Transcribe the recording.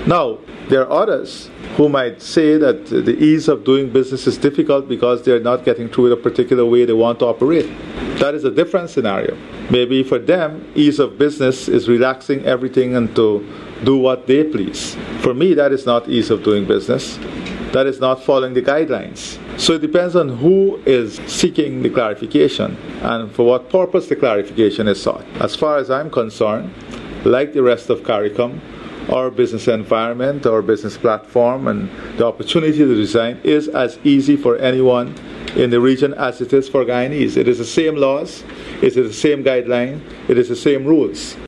Now, there are others who might say that the ease of doing business is difficult because they're not getting through the particular way they want to operate. That is a different scenario. Maybe for them, ease of business is relaxing everything and to do what they please. For me, that is not ease of doing business. That is not following the guidelines. So it depends on who is seeking the clarification and for what purpose the clarification is sought. As far as I'm concerned, like the rest of CARICOM, our business environment, our business platform, and the opportunity to design is as easy for anyone in the region as it is for Guyanese. It is the same laws, it is the same guideline, it is the same rules.